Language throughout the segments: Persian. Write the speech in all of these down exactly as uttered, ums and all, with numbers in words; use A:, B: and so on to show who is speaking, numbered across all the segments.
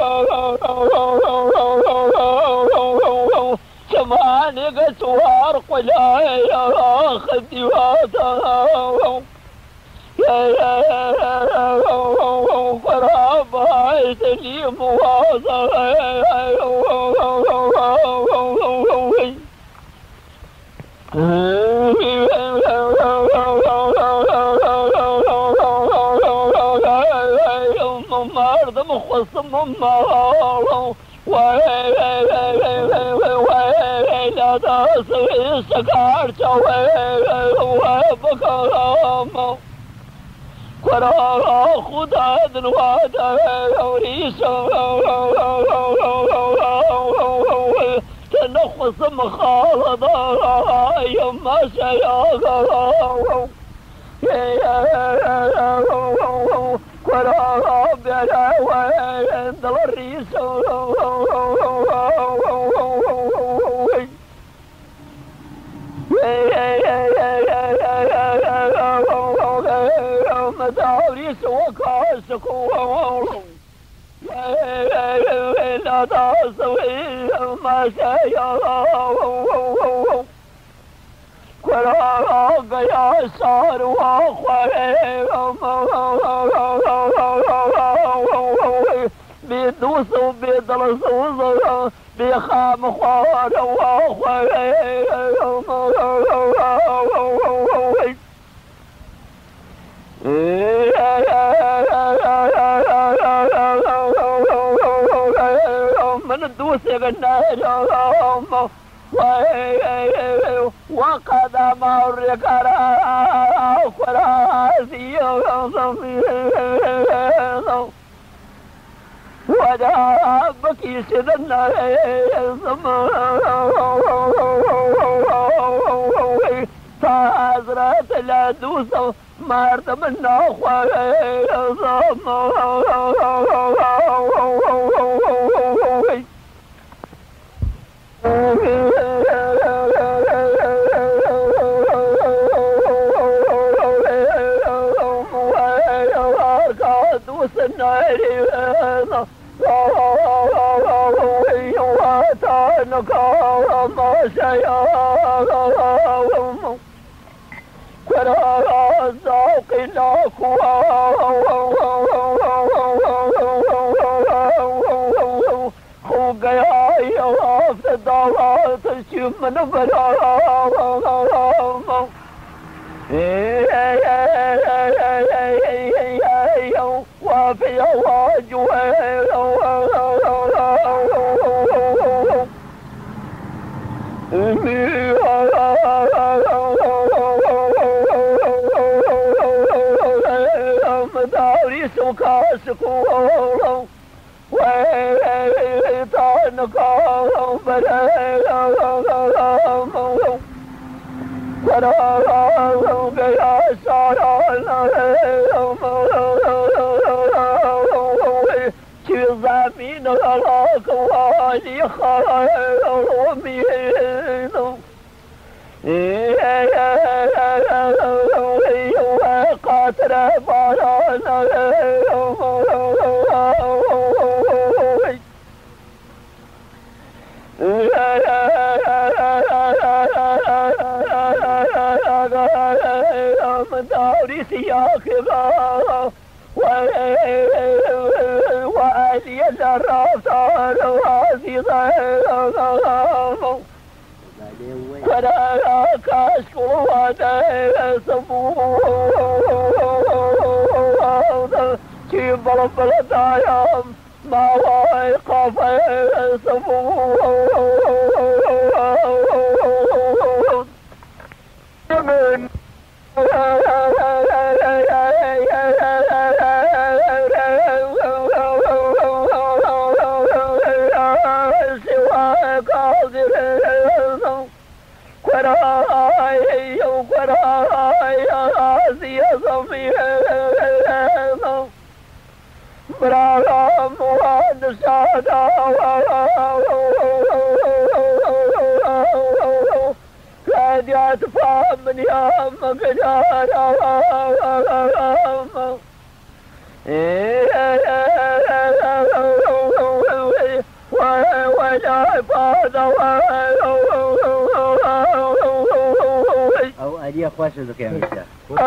A: جمالك توار قلايا خدي واتاهم يا يا يا قراب عيد لي مواصل مرض مخصم مهارو ويلا تصوي سكارت وبكرام قرا خدا دنوات وريس تنخص مخالض يما سياغ قرا بلا وين الريس مدارس وكاسكو لا تصوي ما سيرى قرا يا صار وخير بيدوس وبيدرس بيخام خوار وخير من الدوس النار وقد مرك راسي ودا بكي سدنا فازرت لا دوس مرت من من برام وفي مدارس وكاسكو ويتانكم برام برام يا ساران في زمين الأكوان خير مين قطر بارانا مدارس يا كبار وعلي الرافع عزيزا فلا كاشكو وتسبوه كيف بلبل دايم ما واقف سبوه من برام مهندسانا كاديات فامن يا مقدارا
B: او علی خوش دکه میشه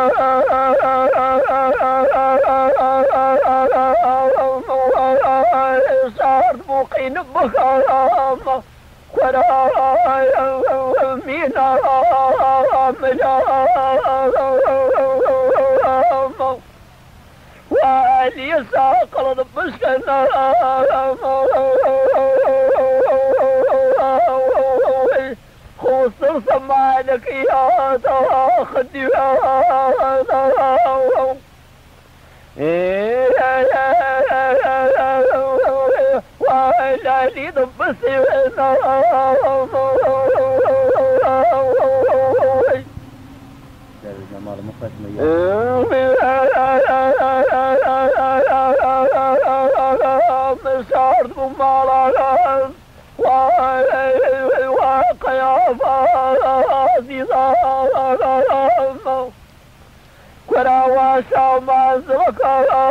A: صار مقين بكرام ولا مينا مجام وعلي ساقل بسكنا خصر سمالك يا تاخدي ولا لي ضبسي
B: جمال مقسم
A: مسارد بمالا وقيافة عزيزة كراواشا مازرقا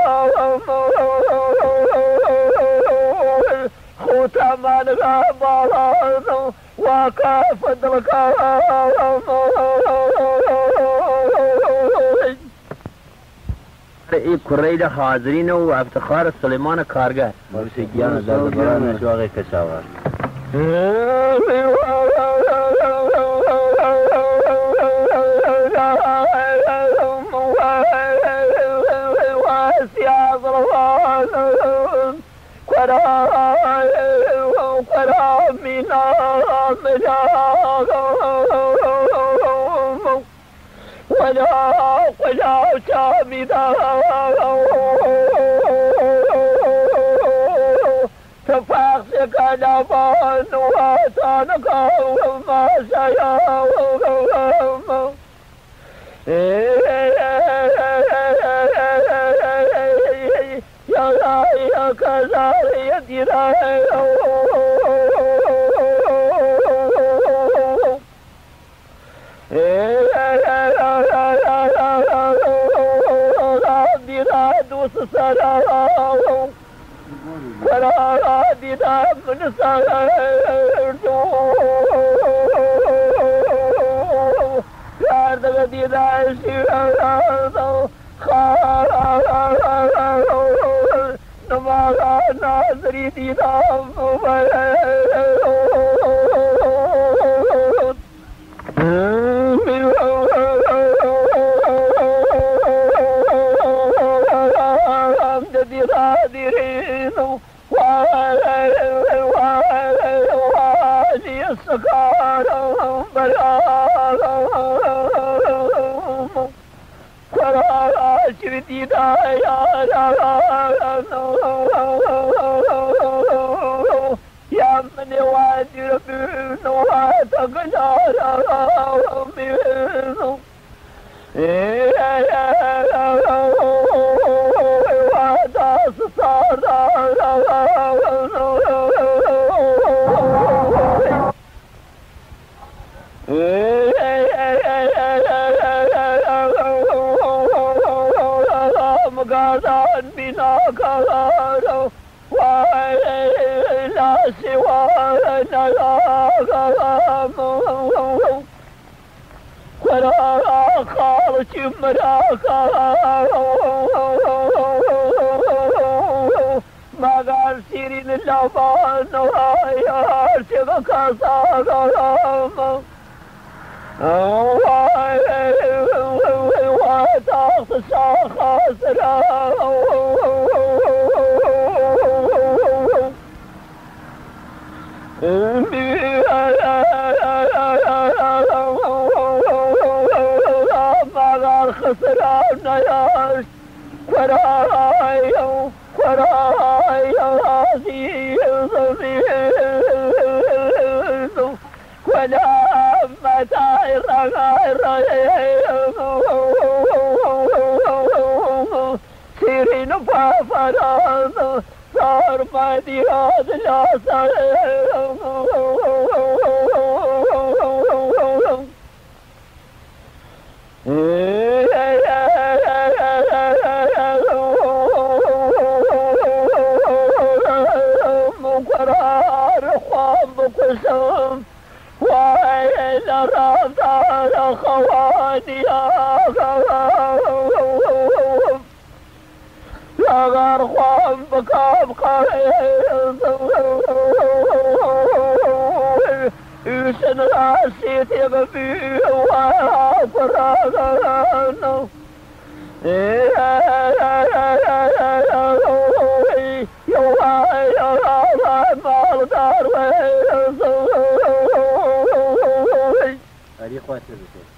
A: ختمان غابالان وكافد الكام
C: ای کره حاضرین و افتخار سلیمان کارگر
B: موسیقیان در دوران شواغ کشاورز
A: ولا ولا شامدا تفاقسك لبان واتانك وما شيا يا يا كزار يدينا سلام ولا بدا من سردو يا دغدي داشي خال نما ناظري دي دام يا من وادي ربنا وتقدر منه واداس صار مقادان بنا كارو ولا سوى نلاغام ولا خالج مراكا ما قال سيرين اللبان ويا شبك صاغام وتاخذ خاسرة ما قال خسران ياش ورايا ورايا عزيز ولا متى سيرين فافران صار مدياد لا مقرار خواب كل لرفتن خوانی اگر خوام بکم قرید ایشن راسیت یقبی و فرادن
B: هذه خواسته بكير